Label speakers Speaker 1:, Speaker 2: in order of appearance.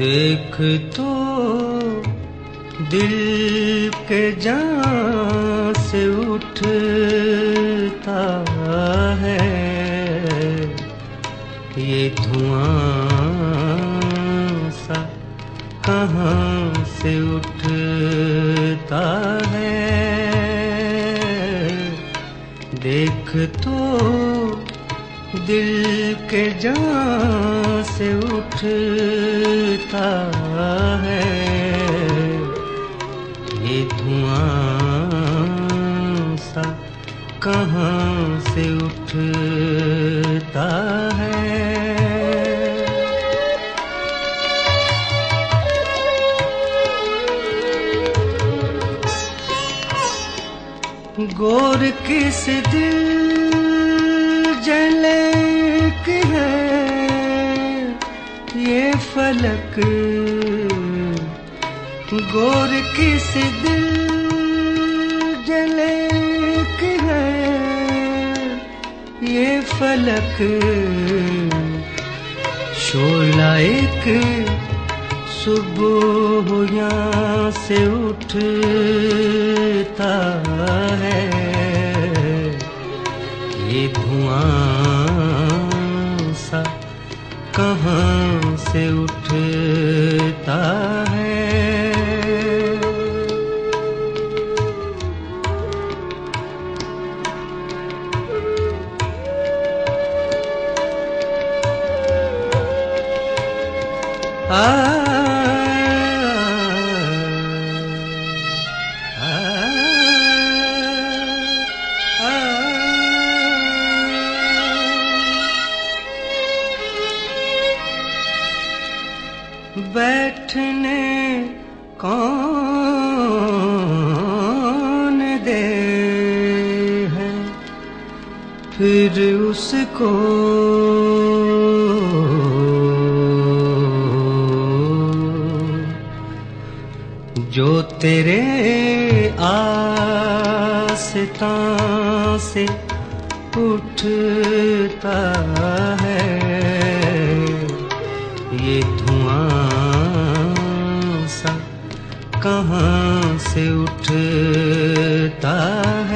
Speaker 1: देख तो दिल के जान से उठता है ये धुआं सा कहाँ से उठता है। देख तो दिल के जान से उठता है ये धुआं सा कहाँ से उठता है। गोर किस दिल जलक है ये फलक, गोर किस दिल जलक है ये फलक। शोला एक सुबह यहाँ से उठता है ये धुआं सा कहाँ से उठता है। बैठने कौन दे है फिर उसको, जो तेरे आस्तां से उठता है ये धुआं सा कहाँ से उठता है।